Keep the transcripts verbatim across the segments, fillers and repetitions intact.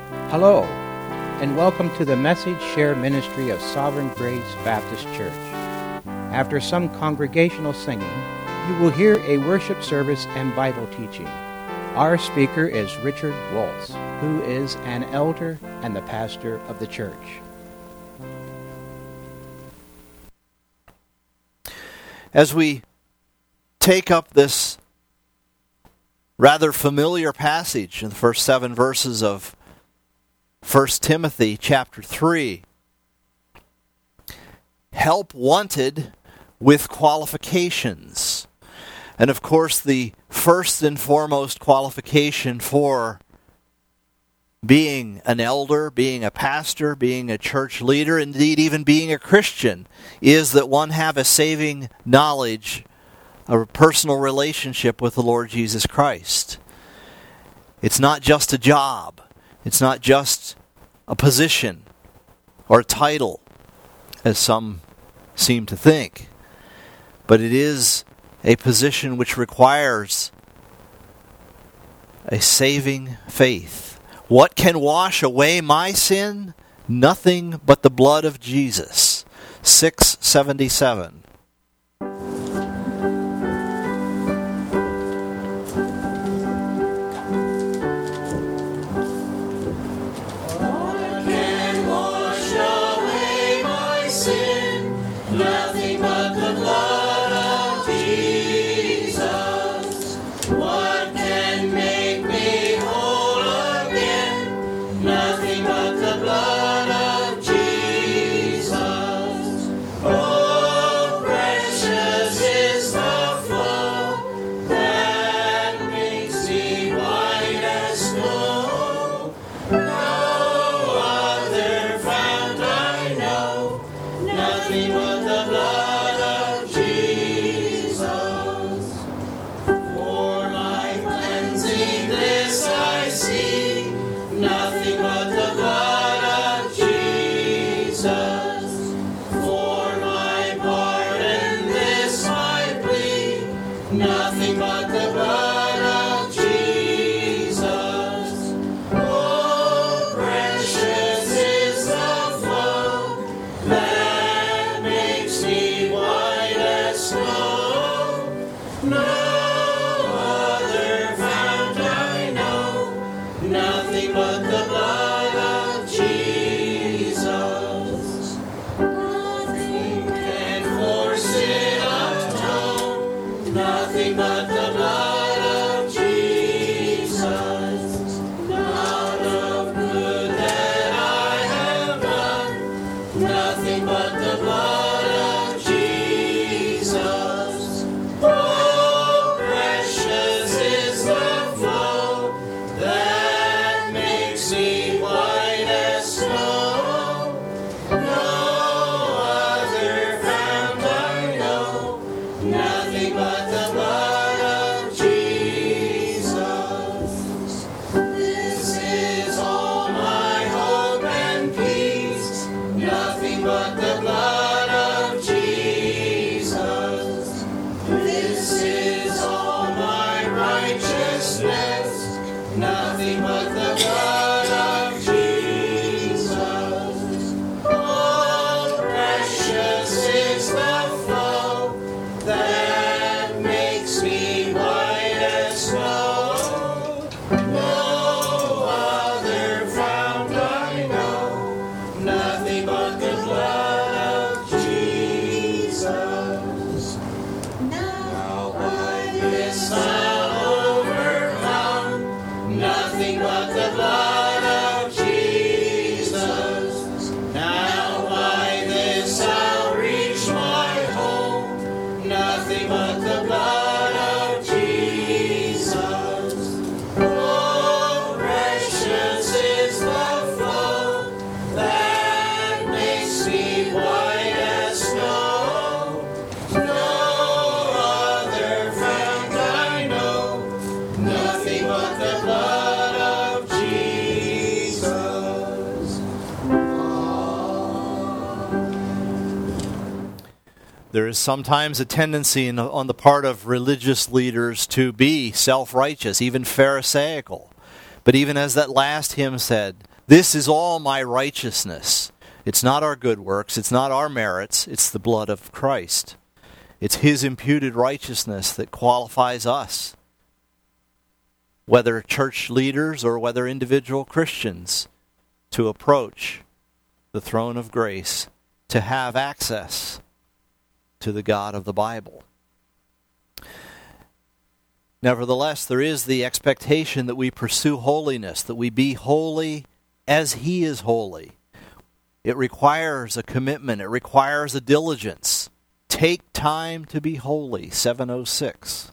Hello, and welcome to the Message Share Ministry of Sovereign Grace Baptist Church. After some congregational singing, you will hear a worship service and Bible teaching. Our speaker is Richard Waltz, who is an elder and the pastor of the church. As we take up this rather familiar passage in the first seven verses of First Timothy chapter three, help wanted with qualifications. And of course, the first and foremost qualification for being an elder, being a pastor, being a church leader, indeed even being a Christian, is that one have a saving knowledge, a personal relationship with the Lord Jesus Christ. It's not just a job. It's not just a position or a title, as some seem to think. But it is a position which requires a saving faith. What can wash away my sin? Nothing but the blood of Jesus. six seventy-seven. There is sometimes a tendency in, on the part of religious leaders to be self-righteous, even pharisaical. But even as that last hymn said, This is all my righteousness. It's not our good works. It's not our merits. It's the blood of Christ. It's his imputed righteousness that qualifies us, whether church leaders or whether individual Christians, to approach the throne of grace, to have access to the God of the Bible. Nevertheless, there is the expectation that we pursue holiness, that we be holy as he is holy. It requires a commitment. It requires a diligence. Take time to be holy, seven oh six.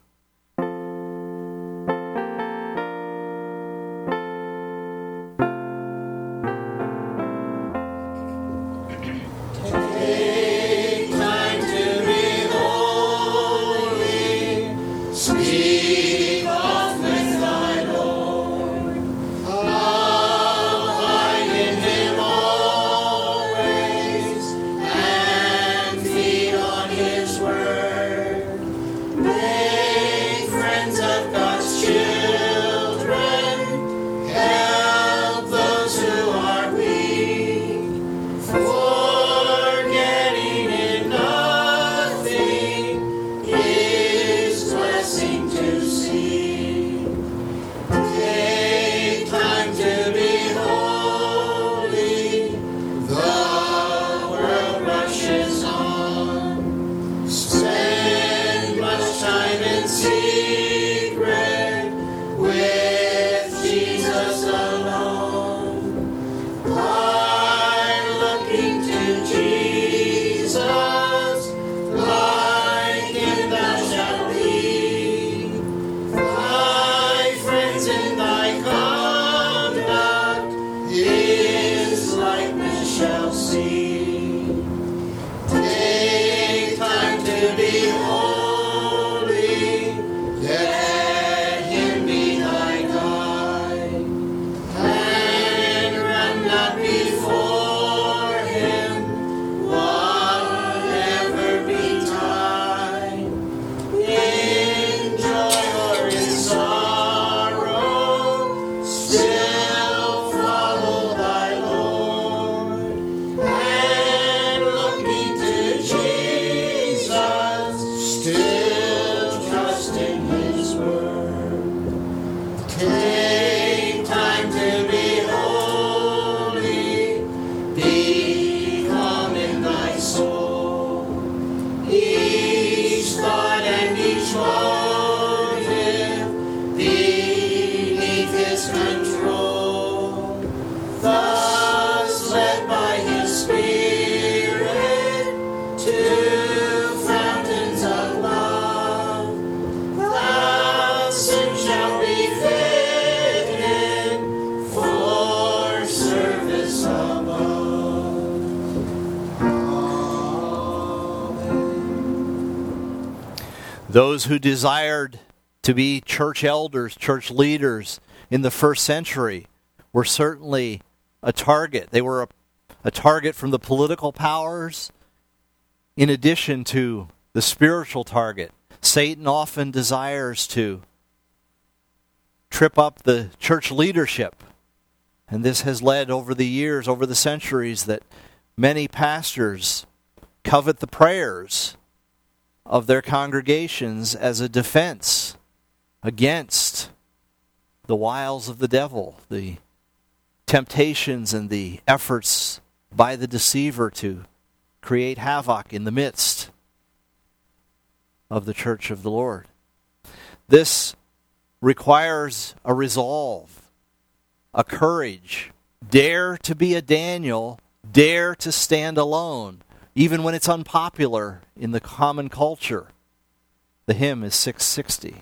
Those who desired to be church elders, church leaders in the first century were certainly a target. They were a, a target from the political powers in addition to the spiritual target. Satan often desires to trip up the church leadership. And this has led over the years, over the centuries, that many pastors covet the prayers of their congregations as a defense against the wiles of the devil, the temptations and the efforts by the deceiver to create havoc in the midst of the church of the Lord. This requires a resolve, a courage. Dare to be a Daniel, dare to stand alone, even when it's unpopular in the common culture. The hymn is six sixty.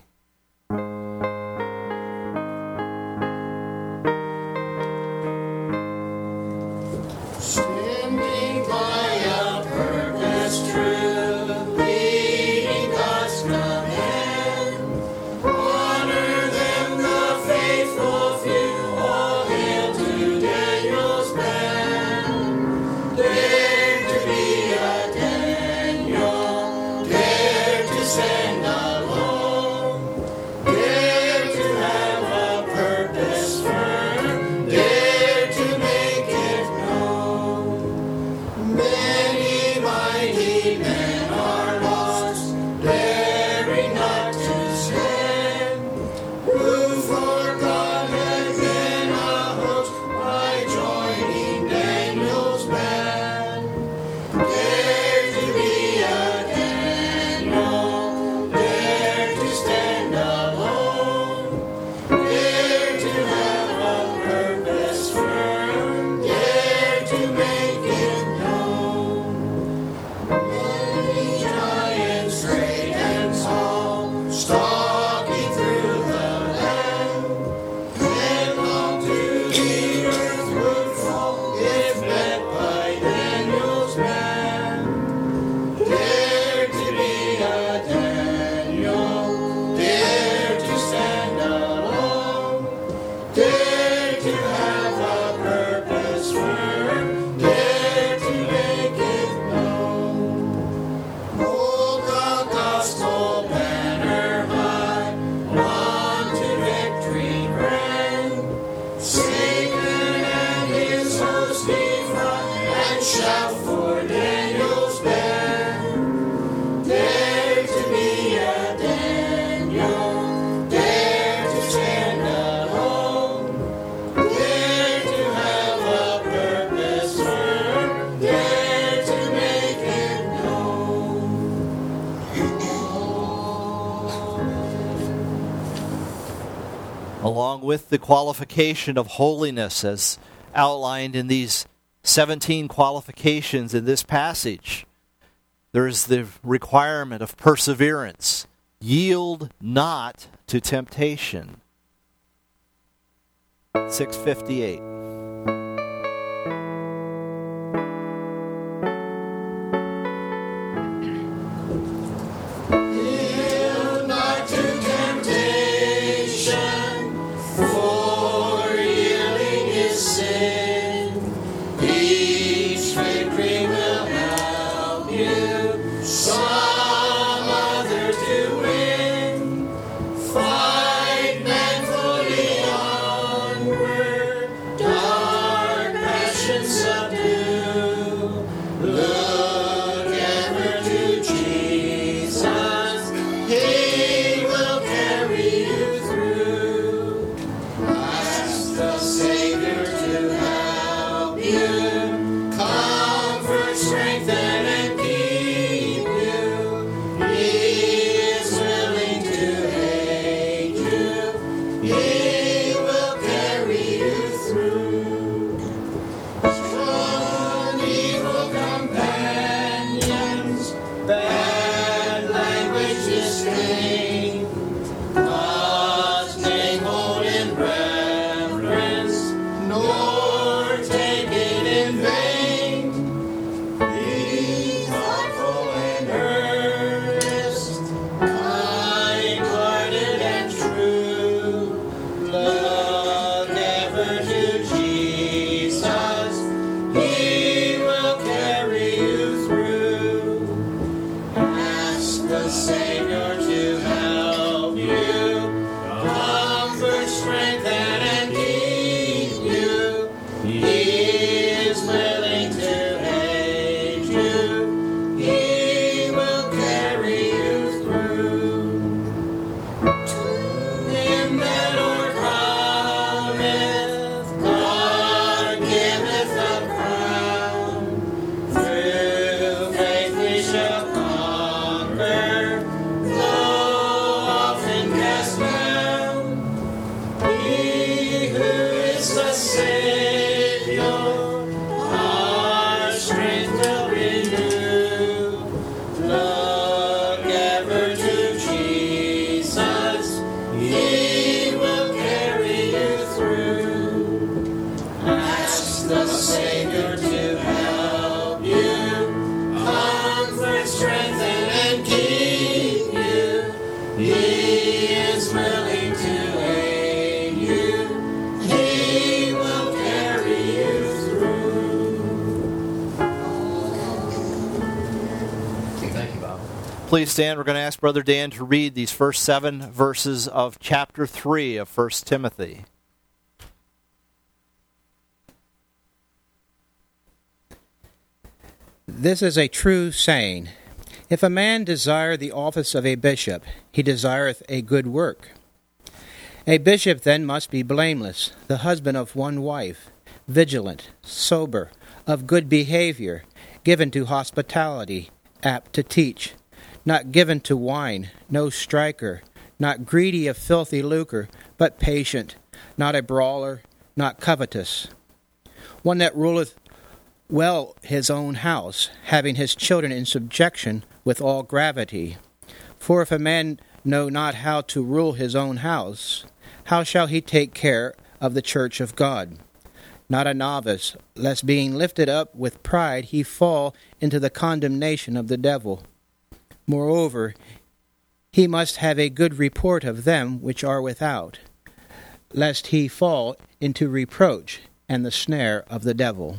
Standing by a purpose true, leading God's command, honor them, the faithful few, all hail to Daniel's band. Dare to be a Daniel, dare to stand alone, dare to have a purpose firm, dare to make shout for Daniel's band. Dare to be a Daniel, dare to stand alone, dare to have a purpose firm, dare to make it known. Along with the qualification of holiness as outlined in these seventeen qualifications in this passage, there is the requirement of perseverance. Yield not to temptation. six fifty-eight. Yield not to temptation, for yielding is sin. Each victory will help you some other to win. Fight manfully onward, dark passions subdue. Look ever to Jesus, He will carry you through. Ask the Savior to help you, comfort, strengthen, and keep you. He is willing to aid you. He will carry you through. Strong evil companions, bad language disdain. God's name hold in reverence, nor take it in vain. Be thoughtful and earnest, kind-hearted and true. Look ever to Jesus, He will carry you through. Ask the Savior to help you, comfort, strengthen, and keep you. He is willing to aid you. He will carry you through. To him that overcometh, God giveth a crown. Through faith we shall conquer, though often cast down. He who is the Savior, our strength will renew. Look ever to Jesus, He will carry you through. Ask the Savior to help you, comfort, strengthen, and keep you. He is willing to aid you. He will carry you through. Thank you, Bob. Please stand. We're going to ask Brother Dan to read these first seven verses of chapter three of First Timothy. This is a true saying. If a man desire the office of a bishop, he desireth a good work. A bishop then must be blameless, the husband of one wife, vigilant, sober, of good behavior, given to hospitality, apt to teach, not given to wine, no striker, not greedy of filthy lucre, but patient, not a brawler, not covetous. One that ruleth well his own house, having his children in subjection with all gravity. For if a man know not how to rule his own house, how shall he take care of the church of God? Not a novice, lest being lifted up with pride he fall into the condemnation of the devil. Moreover, he must have a good report of them which are without, lest he fall into reproach and the snare of the devil.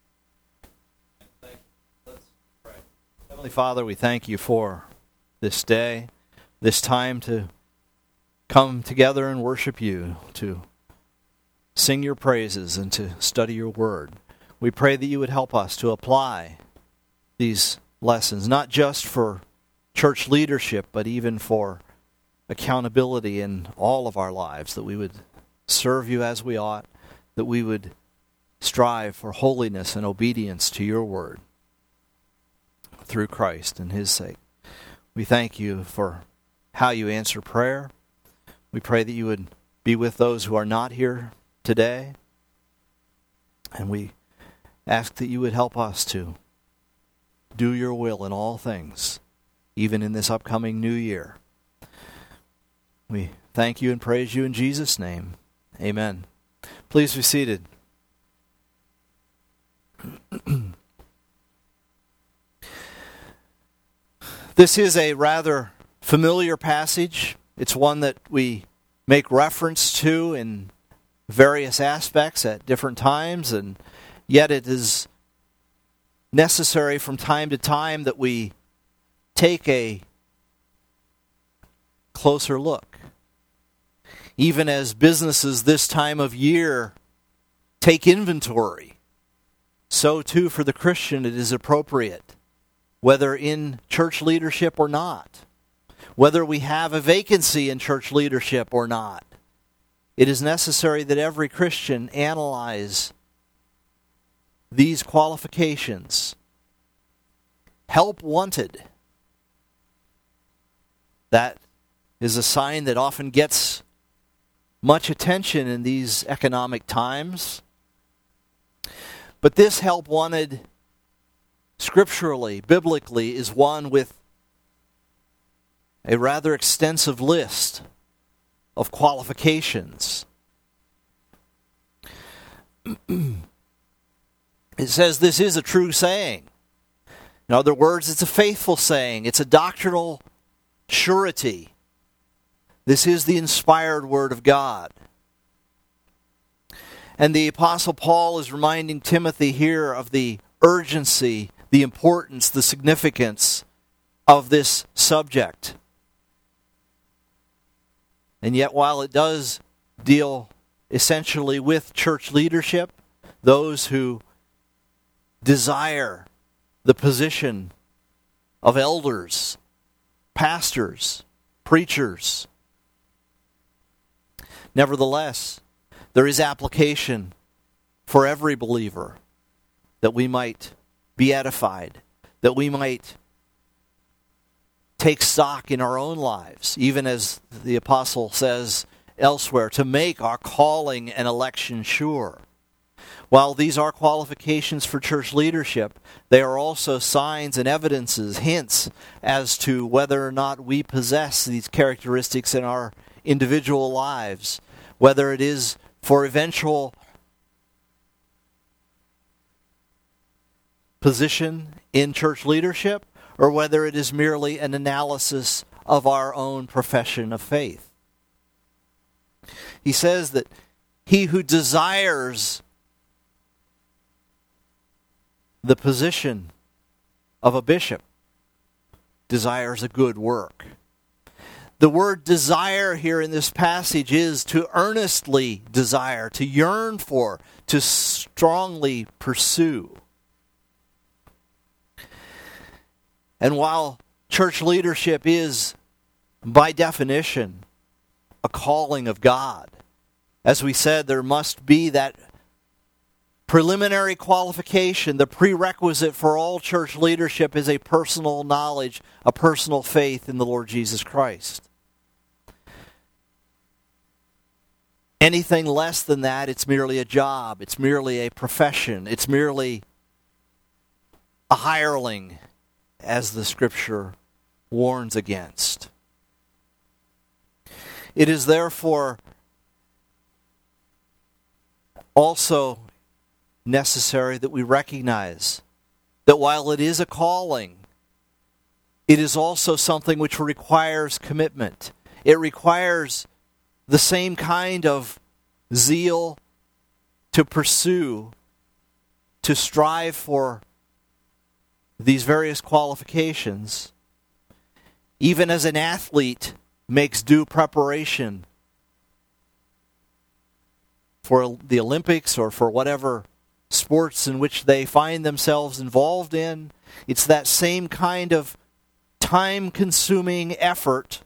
Heavenly Father, we thank you for this day, this time to come together and worship you, to sing your praises and to study your word. We pray that you would help us to apply these lessons, not just for church leadership, but even for accountability in all of our lives, that we would serve you as we ought, that we would strive for holiness and obedience to your word through Christ and his sake. We thank you for how you answer prayer. We pray that you would be with those who are not here today. And we ask that you would help us to do your will in all things, even in this upcoming new year. We thank you and praise you in Jesus' name. Amen. Please be seated. This is a rather familiar passage. It's one that we make reference to in various aspects at different times, and yet it is necessary from time to time that we take a closer look. Even as businesses this time of year take inventory, so too for the Christian it is appropriate, whether in church leadership or not, whether we have a vacancy in church leadership or not. It is necessary that every Christian analyze these qualifications. Help wanted. That is a sign that often gets much attention in these economic times. But this help wanted, scripturally, biblically, is one with a rather extensive list of qualifications. It says this is a true saying. In other words, it's a faithful saying. It's a doctrinal surety. This is the inspired word of God. And the Apostle Paul is reminding Timothy here of the urgency, the importance, the significance of this subject. And yet, while it does deal essentially with church leadership, those who desire the position of elders, pastors, preachers, nevertheless, there is application for every believer, that we might be edified, that we might take stock in our own lives, even as the apostle says elsewhere, to make our calling and election sure. While these are qualifications for church leadership, they are also signs and evidences, hints as to whether or not we possess these characteristics in our individual lives, whether it is for eventual position in church leadership, or whether it is merely an analysis of our own profession of faith. He says that he who desires the position of a bishop desires a good work. The word desire here in this passage is to earnestly desire, to yearn for, to strongly pursue. And while church leadership is, by definition, a calling of God, as we said, there must be that preliminary qualification. The prerequisite for all church leadership is a personal knowledge, a personal faith in the Lord Jesus Christ. Anything less than that, it's merely a job. It's merely a profession. It's merely a hireling, as the Scripture warns against. It is therefore also necessary that we recognize that while it is a calling, it is also something which requires commitment. It requires the same kind of zeal to pursue, to strive for these various qualifications, even as an athlete makes due preparation for the Olympics or for whatever sports in which they find themselves involved in. It's that same kind of time-consuming effort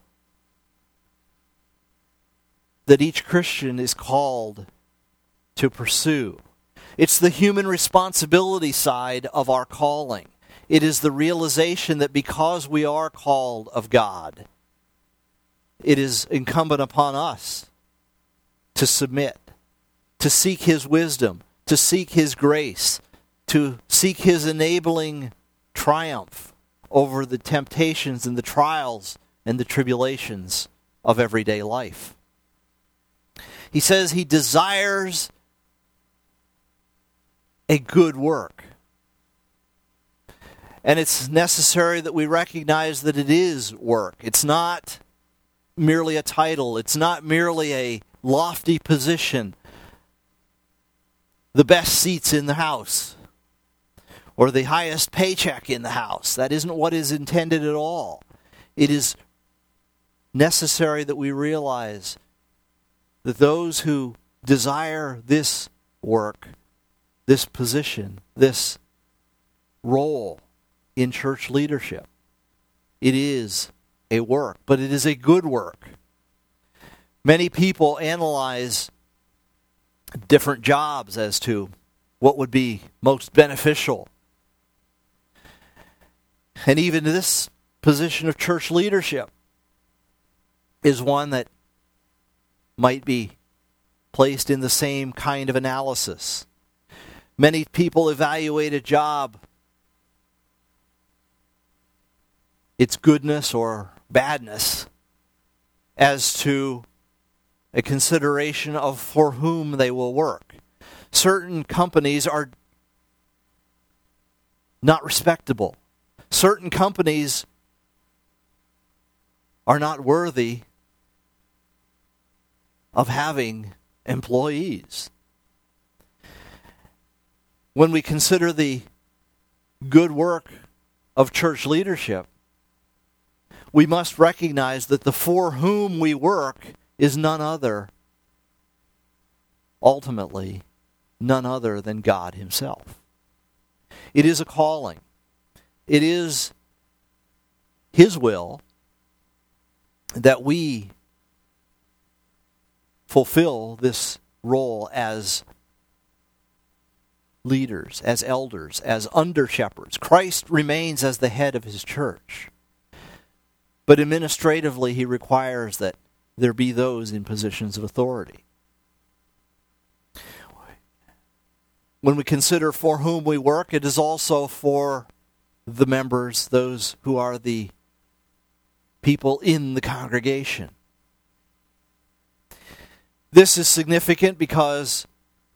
that each Christian is called to pursue. It's the human responsibility side of our calling. It is the realization that because we are called of God, it is incumbent upon us to submit, to seek His wisdom, to seek His grace, to seek His enabling triumph over the temptations and the trials and the tribulations of everyday life. He says he desires a good work. And it's necessary that we recognize that it is work. It's not merely a title. It's not merely a lofty position. The best seats in the house, or the highest paycheck in the house. That isn't what is intended at all. It is necessary that we realize that those who desire this work, this position, this role in church leadership, it is a work, but it is a good work. Many people analyze different jobs as to what would be most beneficial. And even this position of church leadership is one that might be placed in the same kind of analysis. Many people evaluate a job, its goodness or badness, as to a consideration of for whom they will work. Certain companies are not respectable. Certain companies are not worthy of having employees. When we consider the good work of church leadership, we must recognize that the for whom we work is none other, ultimately, none other than God Himself. It is a calling. It is His will that we fulfill this role as leaders, as elders, as under-shepherds. Christ remains as the head of His church. But administratively, He requires that there be those in positions of authority. When we consider for whom we work, it is also for the members, those who are the people in the congregation. This is significant because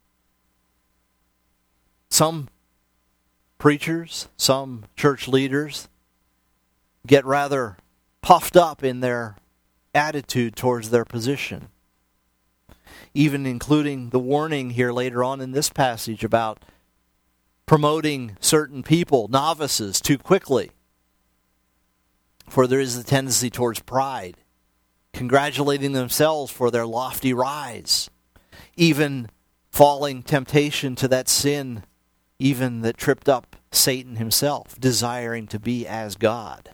some preachers, some church leaders get rather puffed up in their attitude towards their position. Even including the warning here later on in this passage about promoting certain people, novices, too quickly. For there is a tendency towards pride, congratulating themselves for their lofty rise, even falling temptation to that sin, even that tripped up Satan himself, desiring to be as God.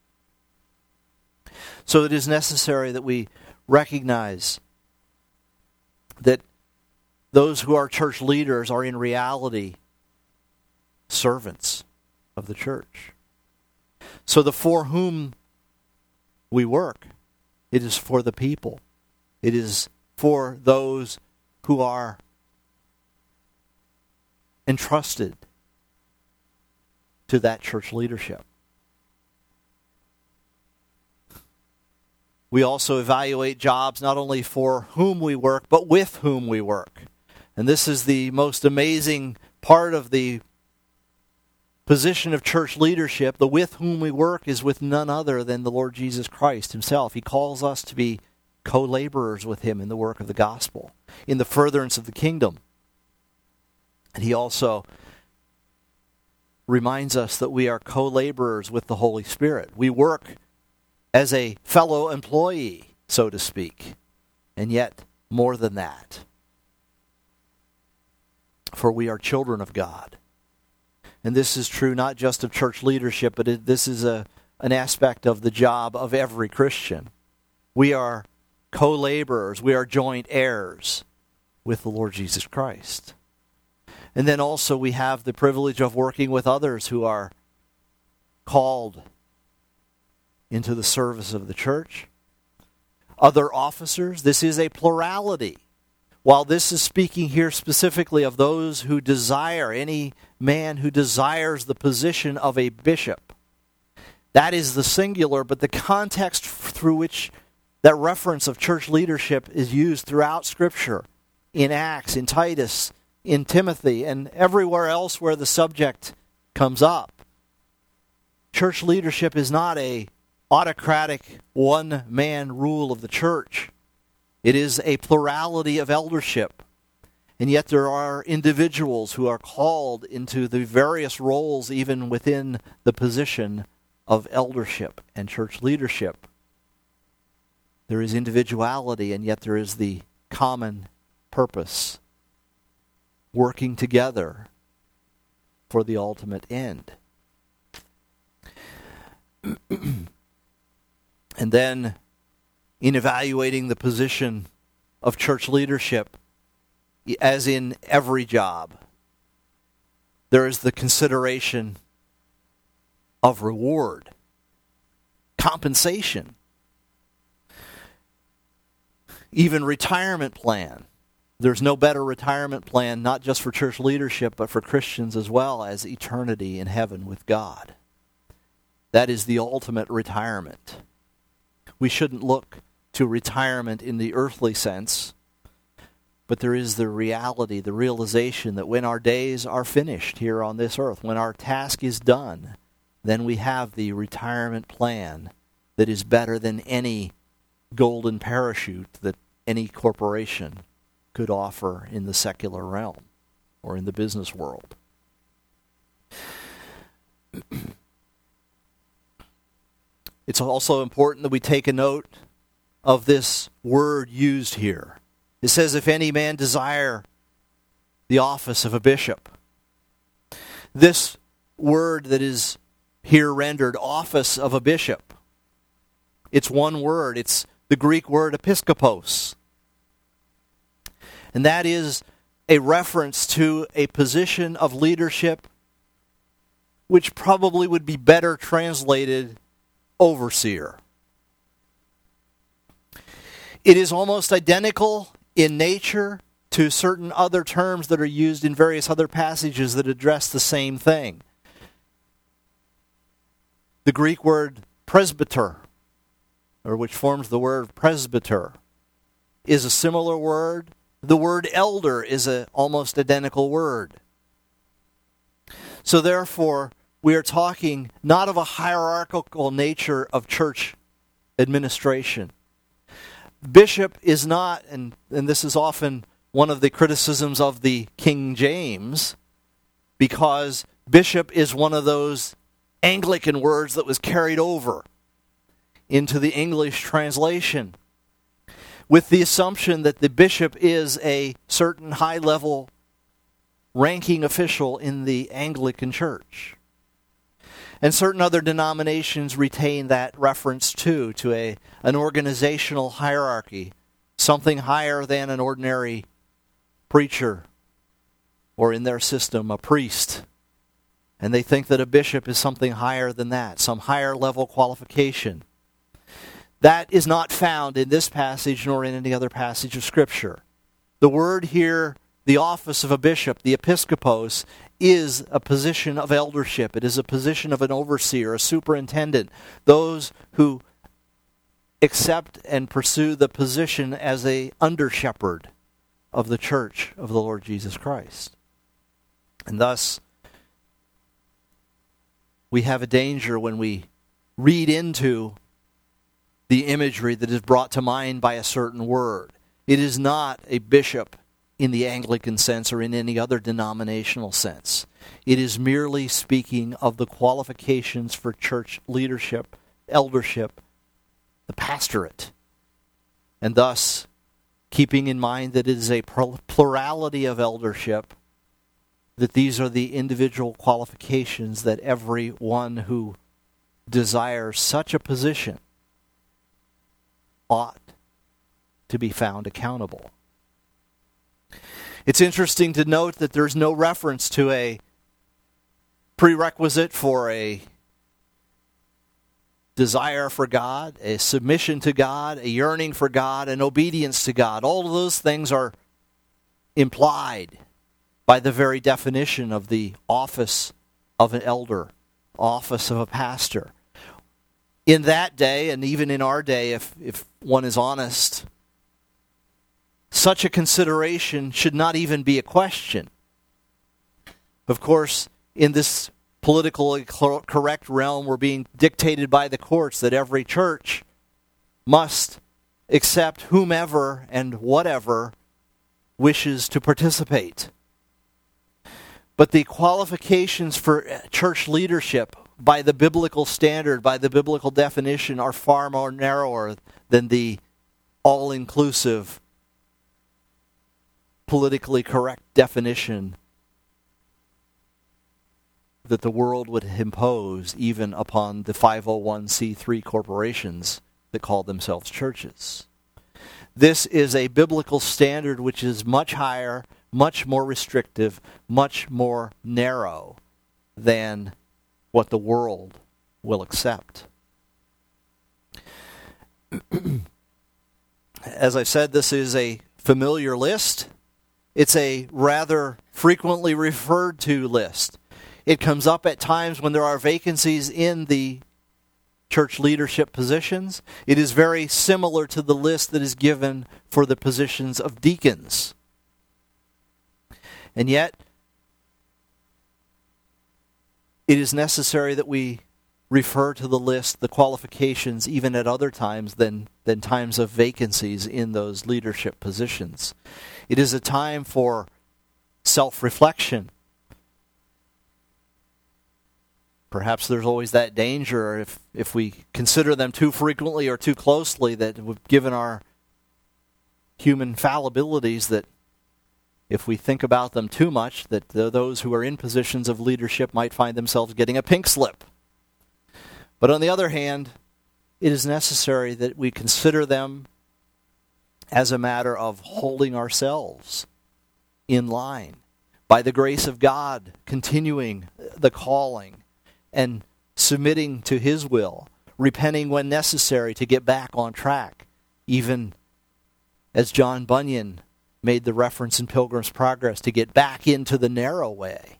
So it is necessary that we recognize that those who are church leaders are in reality servants of the church. So the for whom we work, it is for the people. It is for those who are entrusted to that church leadership. We also evaluate jobs not only for whom we work, but with whom we work. And this is the most amazing part of the position of church leadership. The with whom we work is with none other than the Lord Jesus Christ Himself. He calls us to be co-laborers with Him in the work of the gospel, in the furtherance of the kingdom. And He also reminds us that we are co-laborers with the Holy Spirit. We work as a fellow employee, so to speak, and yet more than that. for we are children of God. And this is true not just of church leadership, but it, this is a, an aspect of the job of every Christian. We are co-laborers. We are joint heirs with the Lord Jesus Christ. And then also we have the privilege of working with others who are called into the service of the church. Other officers. This is a plurality. While this is speaking here specifically of those who desire, any man who desires the position of a bishop, that is the singular, but the context through which that reference of church leadership is used throughout Scripture, in Acts, in Titus, in Timothy, and everywhere else where the subject comes up. Church leadership is not a autocratic one-man rule of the church. It is a plurality of eldership. And yet there are individuals who are called into the various roles even within the position of eldership and church leadership. There is individuality, and yet there is the common purpose, working together for the ultimate end. And then, in evaluating the position of church leadership, as in every job, there is the consideration of reward, compensation, even retirement plan. There's no better retirement plan, not just for church leadership, but for Christians as well, as eternity in heaven with God. That is the ultimate retirement. We shouldn't look to retirement in the earthly sense, but there is the reality, the realization that when our days are finished here on this earth, when our task is done, then we have the retirement plan that is better than any golden parachute that any corporation could offer in the secular realm or in the business world. It's also important that we take a note of this word used here. It says, if any man desire the office of a bishop. This word that is here rendered office of a bishop, it's one word. It's the Greek word episkopos. And that is a reference to a position of leadership which probably would be better translated overseer. It is almost identical in nature to certain other terms that are used in various other passages that address the same thing. The Greek word presbyter, or which forms the word presbyter, is a similar word. The word elder is an almost identical word. So therefore, we are talking not of a hierarchical nature of church administration. Bishop is not, and, and this is often one of the criticisms of the King James, because bishop is one of those Anglican words that was carried over into the English translation, with the assumption that the bishop is a certain high-level ranking official in the Anglican Church. And certain other denominations retain that reference too, to a an organizational hierarchy, something higher than an ordinary preacher, or in their system, a priest. And they think that a bishop is something higher than that, some higher level qualification. That is not found in this passage nor in any other passage of Scripture. The word here, the office of a bishop, the episkopos, is a position of eldership. It is a position of an overseer, a superintendent, those who accept and pursue the position as a under-shepherd of the church of the Lord Jesus Christ. And thus, we have a danger when we read into the imagery that is brought to mind by a certain word. It is not a bishop in the Anglican sense or in any other denominational sense. It is merely speaking of the qualifications for church leadership, eldership, the pastorate. And thus, keeping in mind that it is a plurality of eldership, that these are the individual qualifications that everyone who desires such a position ought to be found accountable. It's interesting to note that there's no reference to a prerequisite for a desire for God, a submission to God, a yearning for God, an obedience to God. All of those things are implied by the very definition of the office of an elder, office of a pastor. In that day, and even in our day, if, if one is honest, such a consideration should not even be a question. Of course, in this politically correct realm, we're being dictated by the courts that every church must accept whomever and whatever wishes to participate. But the qualifications for church leadership by the biblical standard, by the biblical definition, are far more narrower than the all-inclusive, politically correct definition that the world would impose even upon the five oh one c three corporations that call themselves churches. This is a biblical standard which is much higher, much more restrictive, much more narrow than what the world will accept. As I said, this is a familiar list. It's a rather frequently referred to list. It comes up at times when there are vacancies in the church leadership positions. It is very similar to the list that is given for the positions of deacons. And yet, it is necessary that we refer to the list, the qualifications, even at other times than, than times of vacancies in those leadership positions. It is a time for self-reflection. Perhaps there's always that danger if, if we consider them too frequently or too closely that given our human fallibilities that if we think about them too much, that those who are in positions of leadership might find themselves getting a pink slip. But on the other hand, it is necessary that we consider them as a matter of holding ourselves in line, by the grace of God, continuing the calling and submitting to His will, repenting when necessary to get back on track, even as John Bunyan made the reference in Pilgrim's Progress, to get back into the narrow way.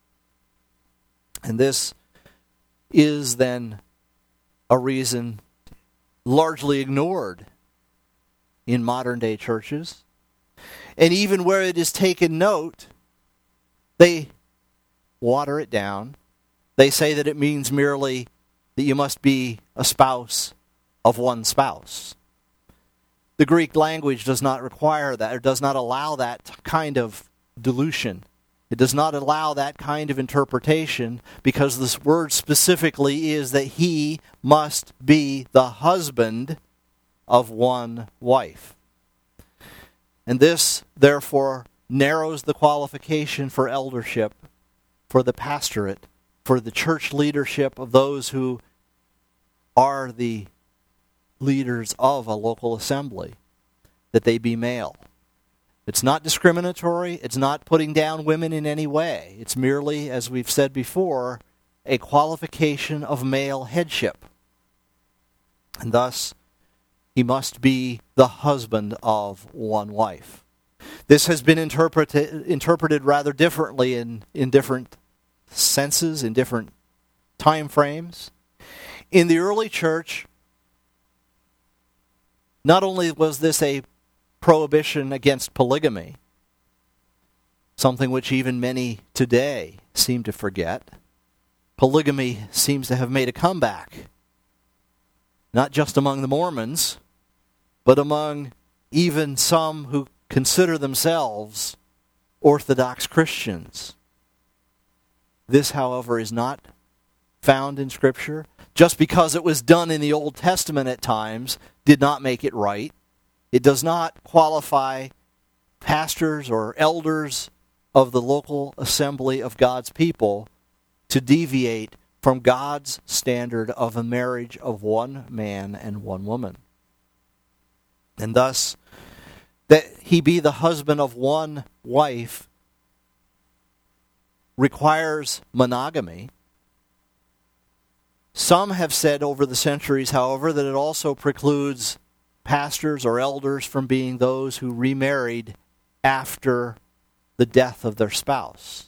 And this is then a reason largely ignored in modern day churches. And even where it is taken note, they water it down. They say that it means merely that you must be a spouse of one spouse. The Greek language does not require that, or does not allow that kind of dilution. It does not allow that kind of interpretation, because this word specifically is that he must be the husband of one wife. And this, therefore, narrows the qualification for eldership, for the pastorate, for the church leadership of those who are the leaders of a local assembly, that they be male. It's not discriminatory. It's not putting down women in any way. It's merely, as we've said before, a qualification of male headship. And thus, he must be the husband of one wife. This has been interpreted interpreted rather differently in, in different senses, in different time frames. In the early church, not only was this a prohibition against polygamy, something which even many today seem to forget, polygamy seems to have made a comeback, not just among the Mormons, but among even some who consider themselves Orthodox Christians. This, however, is not found in Scripture. Just because it was done in the Old Testament at times did not make it right. It does not qualify pastors or elders of the local assembly of God's people to deviate from God's standard of a marriage of one man and one woman. And thus, that he be the husband of one wife requires monogamy. Some have said over the centuries, however, that it also precludes pastors or elders from being those who remarried after the death of their spouse.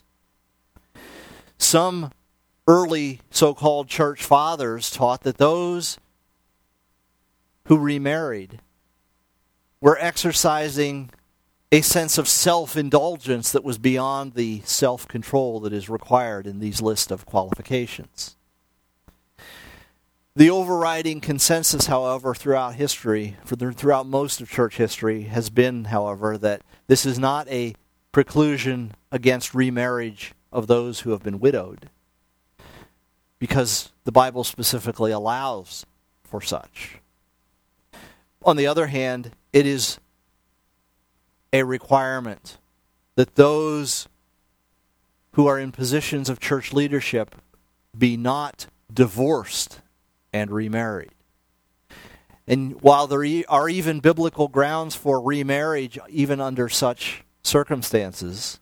Some early so-called church fathers taught that those who remarried were exercising a sense of self-indulgence that was beyond the self-control that is required in these list of qualifications. The overriding consensus, however, throughout history, for the, throughout most of church history, has been, however, that this is not a preclusion against remarriage of those who have been widowed, because the Bible specifically allows for such. On the other hand, it is a requirement that those who are in positions of church leadership be not divorced and remarried. And while there are even biblical grounds for remarriage, even under such circumstances,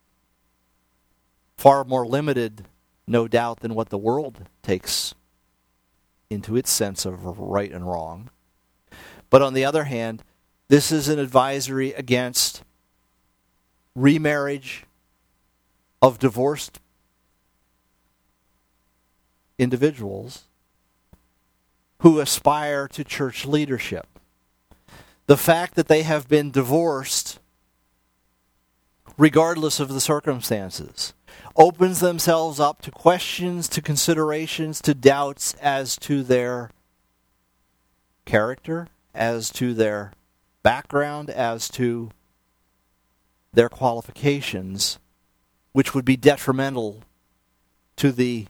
far more limited, no doubt, than what the world takes into its sense of right and wrong. But on the other hand, this is an advisory against remarriage of divorced individuals who aspire to church leadership. The fact that they have been divorced, regardless of the circumstances, opens themselves up to questions, to considerations, to doubts as to their character, as to their background, as to their qualifications, which would be detrimental to the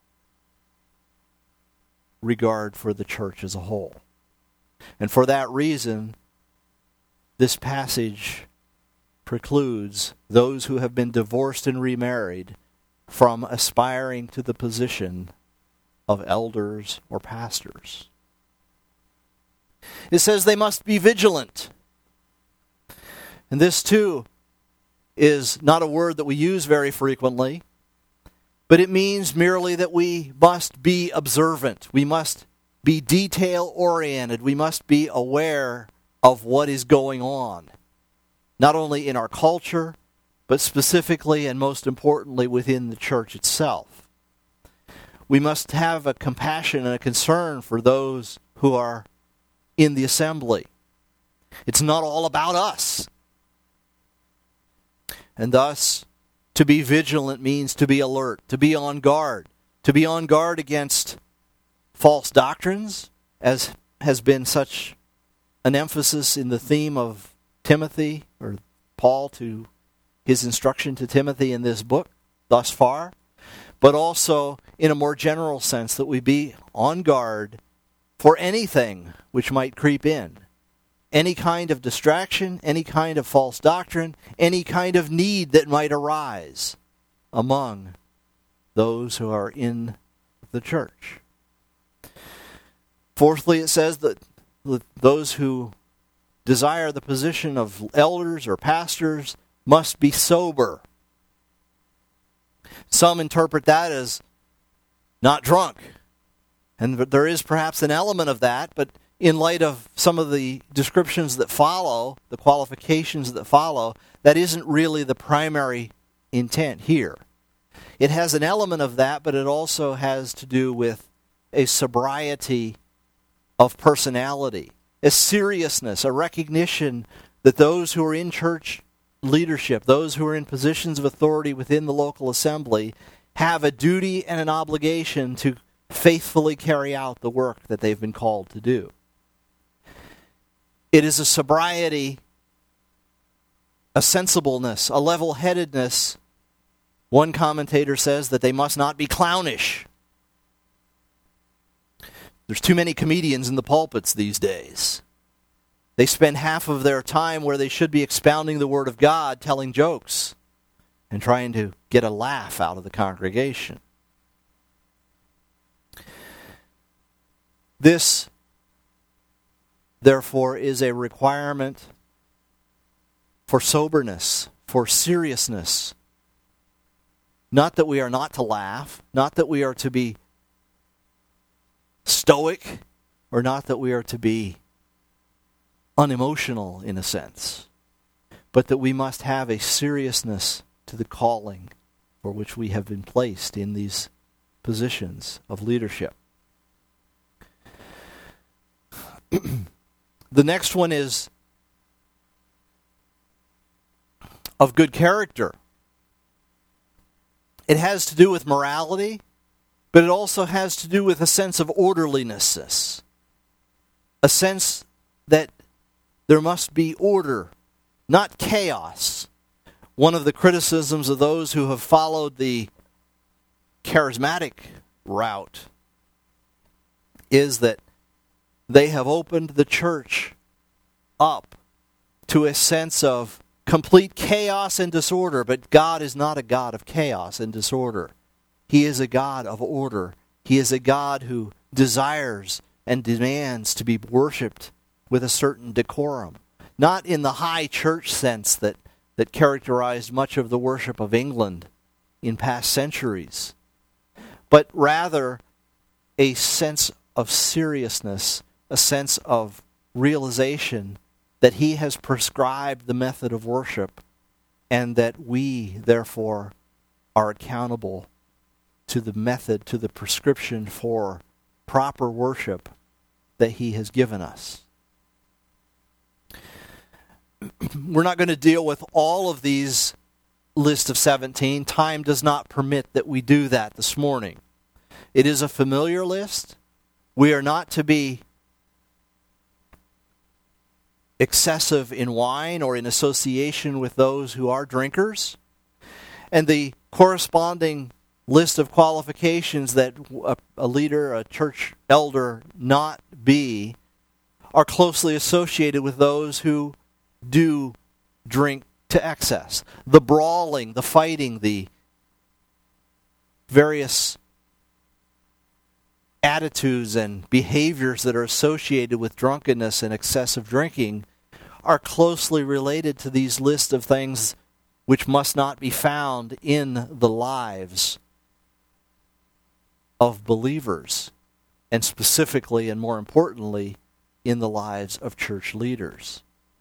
regard for the church as a whole. And for that reason, this passage precludes those who have been divorced and remarried from aspiring to the position of elders or pastors. It says they must be vigilant. And this too is not a word that we use very frequently, but it means merely that we must be observant. We must be detail-oriented. We must be aware of what is going on, not only in our culture, but specifically and most importantly within the church itself. We must have a compassion and a concern for those who are in the assembly. It's not all about us. And thus, to be vigilant means to be alert, to be on guard, to be on guard against false doctrines, as has been such an emphasis in the theme of Timothy, or Paul to his instruction to Timothy in this book thus far, but also in a more general sense that we be on guard for anything which might creep in. Any kind of distraction, any kind of false doctrine, any kind of need that might arise among those who are in the church. Fourthly, it says that those who desire the position of elders or pastors must be sober. Some interpret that as not drunk. And there is perhaps an element of that, but in light of some of the descriptions that follow, the qualifications that follow, that isn't really the primary intent here. It has an element of that, but it also has to do with a sobriety of personality, a seriousness, a recognition that those who are in church leadership, those who are in positions of authority within the local assembly, have a duty and an obligation to faithfully carry out the work that they've been called to do. It is a sobriety, a sensibleness, a level-headedness. One commentator says that they must not be clownish. There's too many comedians in the pulpits these days. They spend half of their time where they should be expounding the Word of God, telling jokes. and trying to get a laugh out of the congregation. This, therefore, is a requirement for soberness, for seriousness. Not that we are not to laugh, not that we are to be stoic, or not that we are to be unemotional in a sense, but that we must have a seriousness to the calling for which we have been placed in these positions of leadership. The next one is of good character. It has to do with morality, but it also has to do with a sense of orderliness, a sense that there must be order, not chaos. One of the criticisms of those who have followed the charismatic route is that they have opened the church up to a sense of complete chaos and disorder, but God is not a God of chaos and disorder. He is a God of order. He is a God who desires and demands to be worshipped with a certain decorum. Not in the high church sense that, that characterized much of the worship of England in past centuries, but rather a sense of seriousness, a sense of realization that He has prescribed the method of worship, and that we, therefore, are accountable to the method, to the prescription for proper worship that He has given us. We're not going to deal with all of these list of seventeen. Time does not permit that we do that this morning. It is a familiar list. We are not to be excessive in wine or in association with those who are drinkers. And the corresponding list of qualifications that a, a leader, a church elder, not be, are closely associated with those who do drink to excess. The brawling, the fighting, the various attitudes and behaviors that are associated with drunkenness and excessive drinking are closely related to these lists of things which must not be found in the lives of believers, and specifically and more importantly in the lives of church leaders.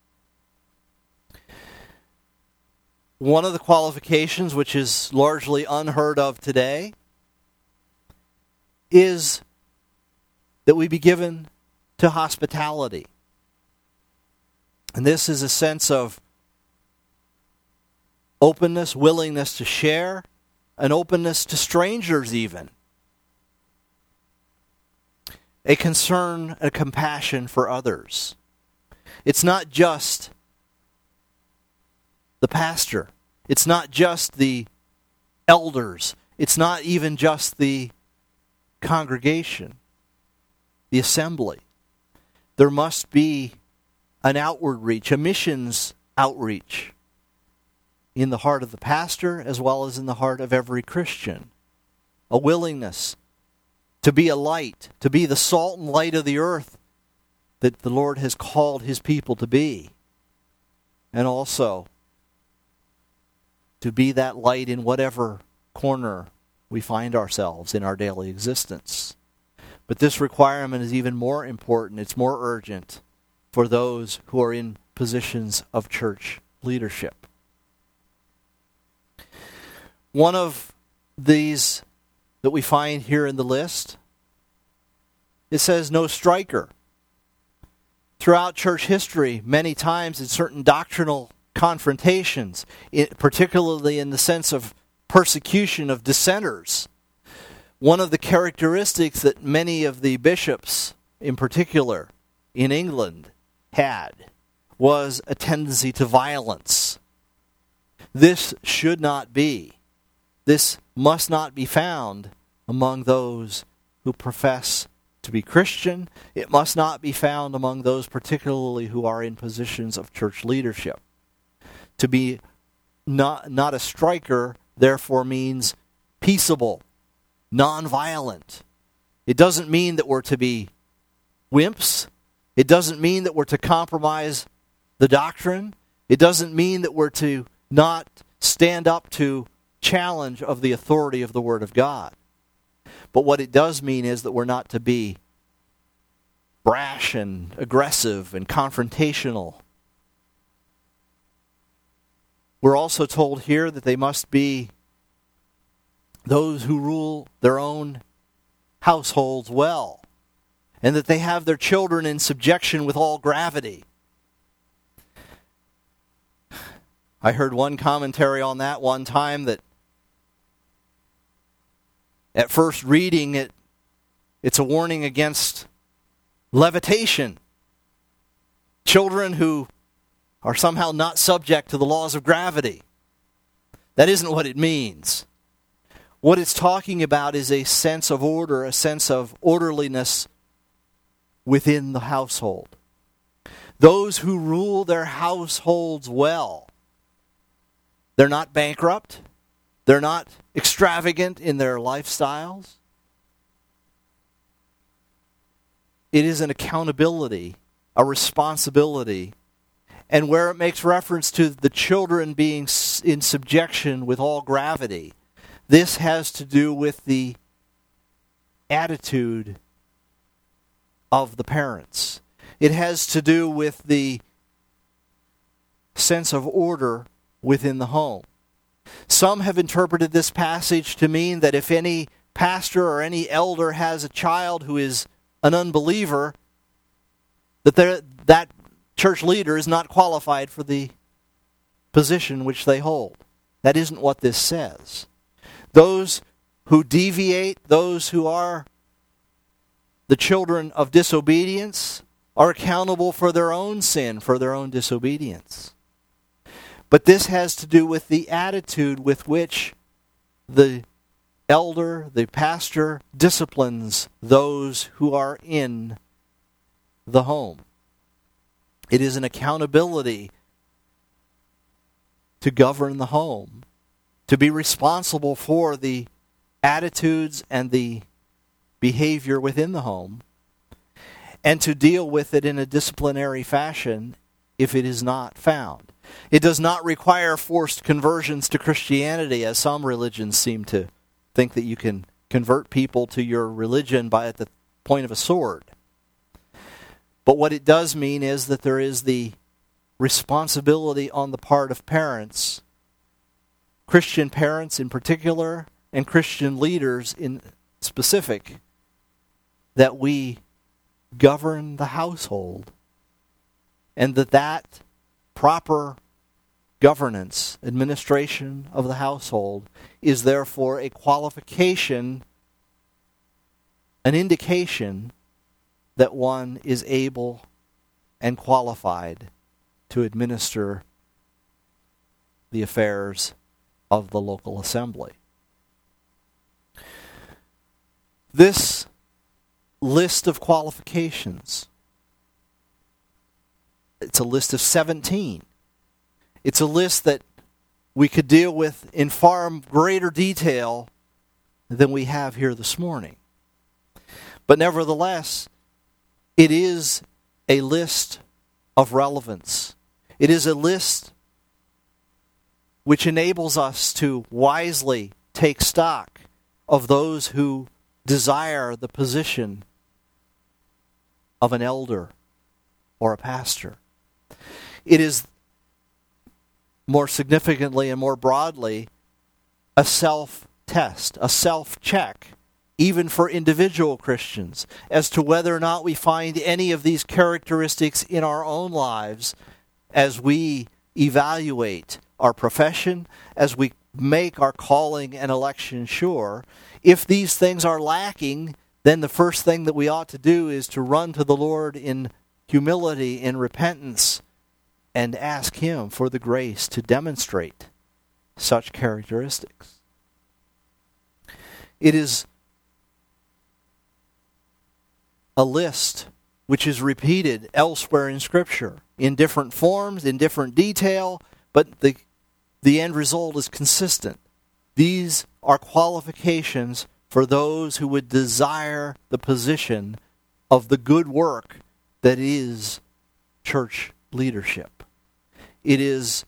One of the qualifications, which is largely unheard of today, is that we be given to hospitality. And this is a sense of openness, willingness to share, an openness to strangers even. A concern, a compassion for others. It's not just the pastor. It's not just the elders. It's not even just the congregation, the assembly. There must be an outward reach, a missions outreach in the heart of the pastor as well as in the heart of every Christian. A willingness to be a light, to be the salt and light of the earth that the Lord has called His people to be. And also to be that light in whatever corner we find ourselves in our daily existence. But this requirement is even more important, it's more urgent for those who are in positions of church leadership. One of these that we find here in the list, it says no striker. Throughout church history, many times in certain doctrinal confrontations, particularly in the sense of persecution of dissenters, one of the characteristics that many of the bishops, in particular in England, had was a tendency to violence. This should not be. This must not be found among those who profess to be Christian. It must not be found among those particularly who are in positions of church leadership. To be not, not a striker therefore means peaceable, nonviolent. It doesn't mean that we're to be wimps. It doesn't mean that we're to compromise the doctrine. It doesn't mean that we're to not stand up to challenge of the authority of the Word of God. But what it does mean is that we're not to be brash and aggressive and confrontational. We're also told here that they must be those who rule their own households well, and that they have their children in subjection with all gravity. I heard one commentary on that one time that at first reading it, it's a warning against levitation. Children who are somehow not subject to the laws of gravity. That isn't what it means. What it's talking about is a sense of order, a sense of orderliness within the household. Those who rule their households well. They're not bankrupt. They're not extravagant in their lifestyles. It is an accountability, a responsibility. And where it makes reference to the children being in subjection with all gravity, this has to do with the attitude of the parents. It has to do with the sense of order within the home. Some have interpreted this passage to mean that if any pastor or any elder has a child who is an unbeliever, that that church leader is not qualified for the position which they hold. That isn't what this says. Those who deviate, those who are the children of disobedience, are accountable for their own sin, for their own disobedience. But this has to do with the attitude with which the elder, the pastor, disciplines those who are in the home. It is an accountability to govern the home, to be responsible for the attitudes and the behavior within the home, and to deal with it in a disciplinary fashion if it is not found. It does not require forced conversions to Christianity, as some religions seem to think that you can convert people to your religion by at the point of a sword. But what it does mean is that there is the responsibility on the part of parents, Christian parents in particular, and Christian leaders in specific, that we govern the household, and that that proper governance, administration of the household is therefore a qualification, an indication that one is able and qualified to administer the affairs of the local assembly. This list of qualifications, it's a list of seventeen. It's a list that we could deal with in far greater detail than we have here this morning. But nevertheless, it is a list of relevance. It is a list which enables us to wisely take stock of those who desire the position of an elder or a pastor. It is more significantly and more broadly a self-test, a self-check, even for individual Christians, as to whether or not we find any of these characteristics in our own lives as we evaluate our profession, as we make our calling and election sure. If these things are lacking, then the first thing that we ought to do is to run to the Lord in humility, in repentance, and ask Him for the grace to demonstrate such characteristics. It is a list which is repeated elsewhere in Scripture, in different forms, in different detail, but the the end result is consistent. These are qualifications for those who would desire the position of the good work that is church leadership. It is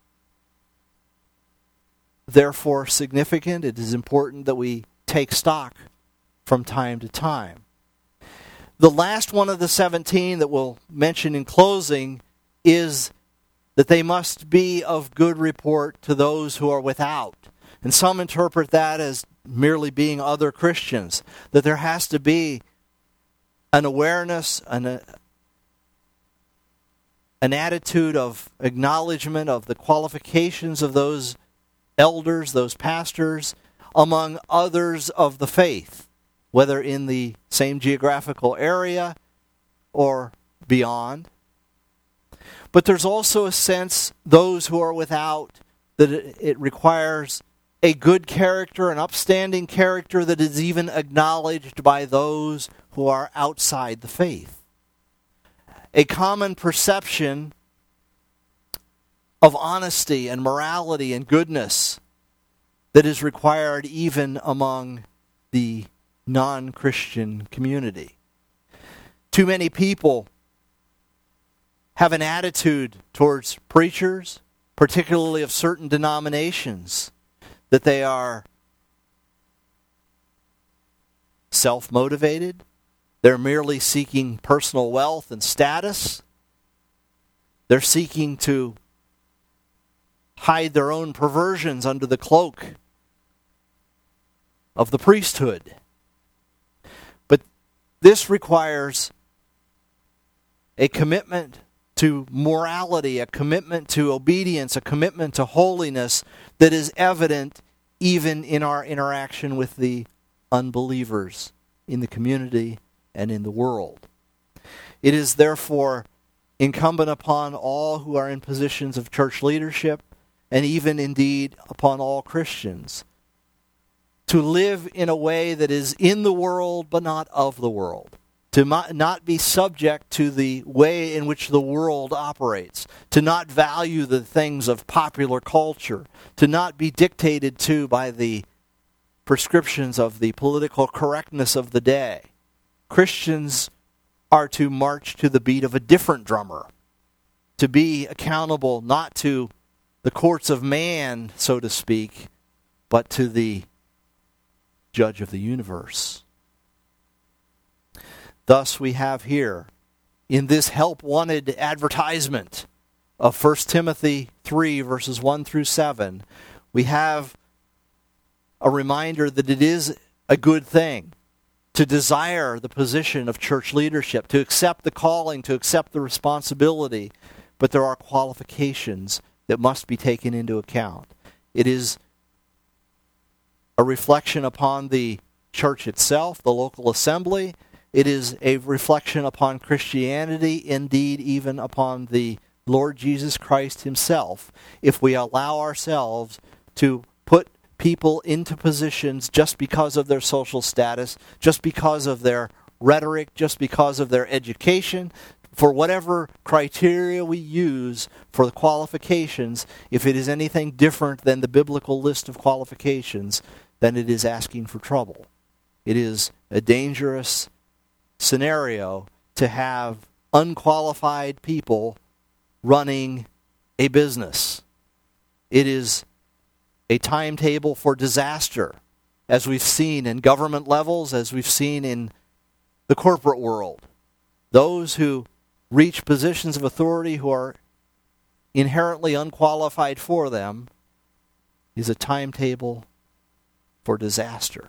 therefore significant. It is important that we take stock from time to time. The last one of the seventeen that we'll mention in closing is that they must be of good report to those who are without. And some interpret that as merely being other Christians, that there has to be an awareness, an, an attitude of acknowledgement of the qualifications of those elders, those pastors, among others of the faith, whether in the same geographical area or beyond. But there's also a sense, those who are without, that it, it requires a good character, an upstanding character that is even acknowledged by those who are outside the faith. A common perception of honesty and morality and goodness that is required even among the non-Christian community. Too many people have an attitude towards preachers, particularly of certain denominations, that they are self-motivated. They're merely seeking personal wealth and status. They're seeking to hide their own perversions under the cloak of the priesthood. But this requires a commitment to morality, a commitment to obedience, a commitment to holiness that is evident even in our interaction with the unbelievers in the community and in the world. It is therefore incumbent upon all who are in positions of church leadership, and even indeed upon all Christians, to live in a way that is in the world but not of the world. To not be subject to the way in which the world operates. To not value the things of popular culture. To not be dictated to by the prescriptions of the political correctness of the day. Christians are to march to the beat of a different drummer. To be accountable not to the courts of man, so to speak, but to the judge of the universe. Thus we have here, in this help-wanted advertisement of First Timothy three, verses one through seven, we have a reminder that it is a good thing to desire the position of church leadership, to accept the calling, to accept the responsibility, but there are qualifications that must be taken into account. It is a reflection upon the church itself, the local assembly. It is a reflection upon Christianity, indeed even upon the Lord Jesus Christ himself, if we allow ourselves to put people into positions just because of their social status, just because of their rhetoric, just because of their education, for whatever criteria we use for the qualifications. If it is anything different than the biblical list of qualifications, then it is asking for trouble. It is a dangerous scenario to have unqualified people running a business. It is a timetable for disaster, as we've seen in government levels, as we've seen in the corporate world. Those who reach positions of authority who are inherently unqualified for them is a timetable for disaster.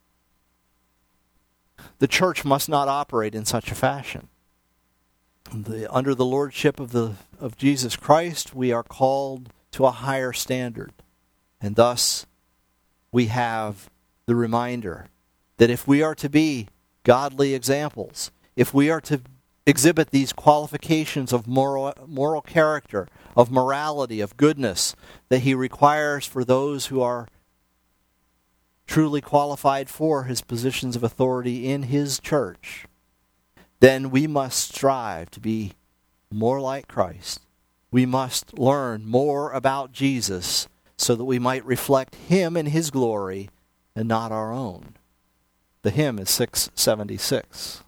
The church must not operate in such a fashion. The, under the lordship of the of Jesus Christ, we are called to a higher standard. And thus, we have the reminder that if we are to be godly examples, if we are to exhibit these qualifications of moral, moral character, of morality, of goodness, that he requires for those who are truly qualified for his positions of authority in his church, then we must strive to be more like Christ. We must learn more about Jesus so that we might reflect Him and His glory and not our own. The hymn is six seventy-six.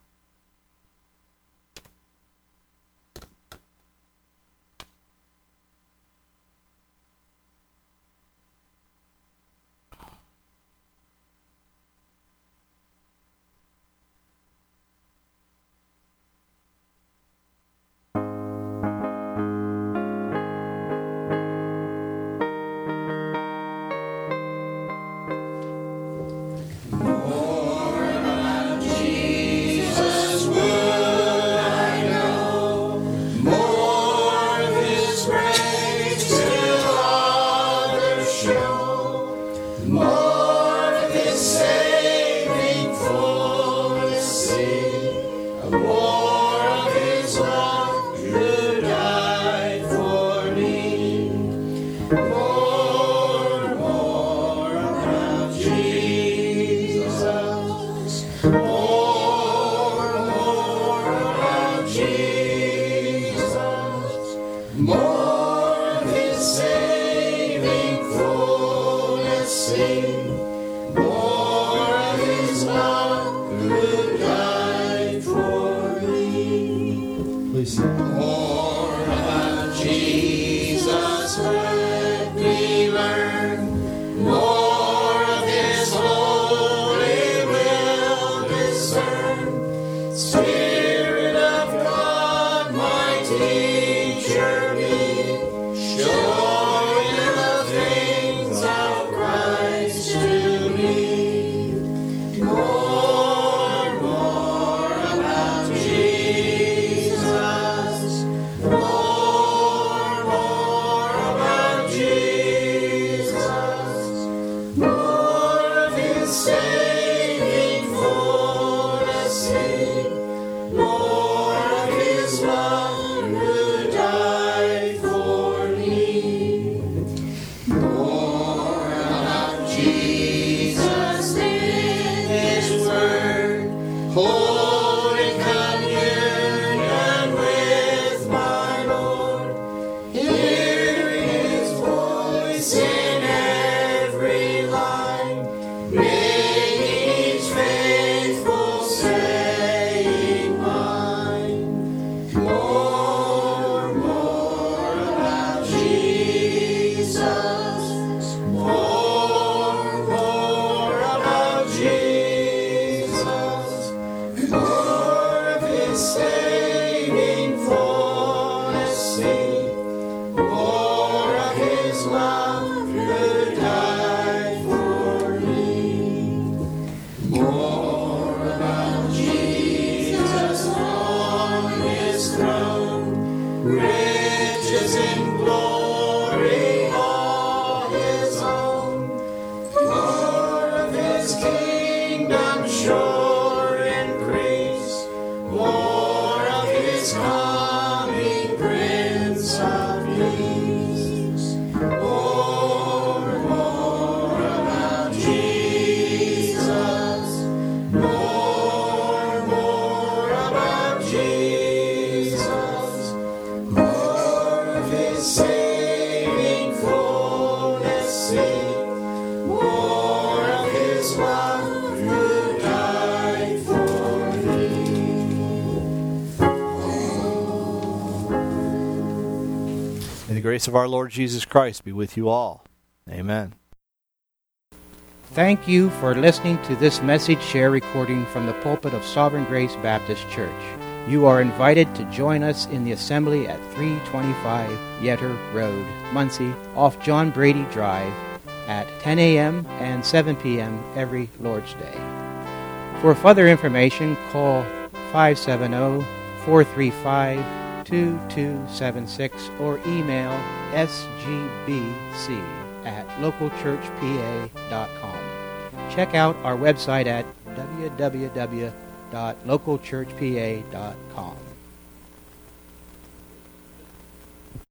The grace of our Lord Jesus Christ be with you all. Amen. Thank you for listening to this message share recording from the pulpit of Sovereign Grace Baptist Church. You are invited to join us in the assembly at three twenty-five Yetter Road, Muncie, off John Brady Drive at ten a.m. and seven p.m. every Lord's Day. For further information, call five seven zero, four three five, two two seven six or email s g b c at local church p a dot com. Check out our website at w w w dot local church p a dot com.